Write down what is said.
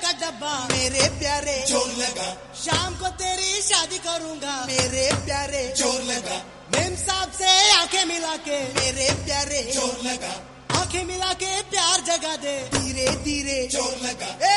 का डब्बा मेरे प्यारे जोर लगा, शाम को तेरी शादी करूंगा मेरे प्यारे जोर लगा, मेम साहब से आंखें मिला के मेरे प्यारे जोर लगा, आंखें मिला के प्यार जगा दे धीरे धीरे जोर लगा, ए